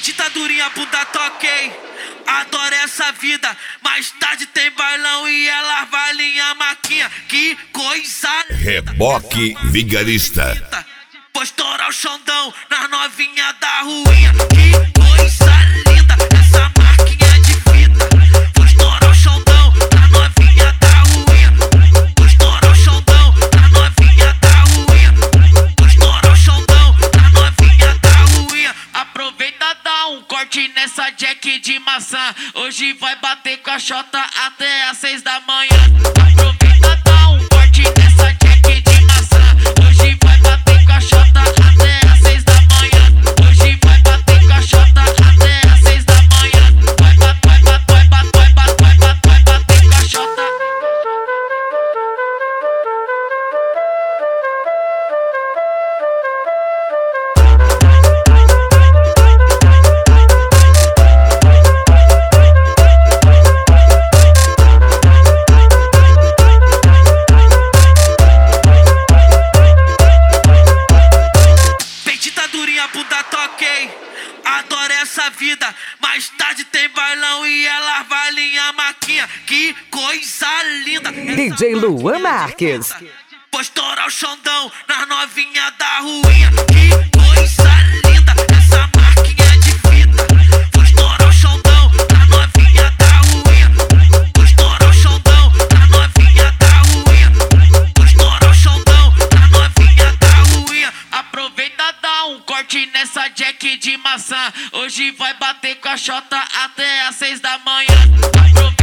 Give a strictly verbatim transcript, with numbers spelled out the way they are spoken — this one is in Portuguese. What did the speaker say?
Ditadurinha, bunda toquei. Adoro essa vida. Mais tarde tem bailão e ela vai linha maquinha. Que coisa linda. Reboque Vigarista. Vou estourar o Xandão na novinha da ruinha. Que coisa linda. Essa marquinha de fita. Vou estourar o Xandão na novinha da ruinha. Vou estourar o Xandão na novinha da ruinha. Vou estourar o Xandão na novinha da ruinha. Aproveita, dá um corte nessa jack de maçã. Hoje vai bater com a xota até às seis da manhã. Aproveita, dá um corte nessa jack de maçã. Hoje vai bater com a xota até às seis da manhã. Hoje vai bater com a xota até às seis da manhã. Vai bater, vai bater, vai bater, vai bater, vai bater, vai bater com a xota. Bunda toquei, adoro essa vida. Mais tarde tem bailão e ela vai linha maquinha. Que coisa linda. D J Luan Marques. Vou estourar o Xandão na novinha da ruinha. Que coisa linda. Essa marquinha de fita. Vou estourar o Xandão na novinha da ruinha. Vou estourar o Xandão na novinha da ruinha. Vou estourar o Xandão na novinha da ruinha. Aproveita, dá um corte nessa jack de maçã. Hoje vai bater com a xota até às seis da manhã. Aproveita.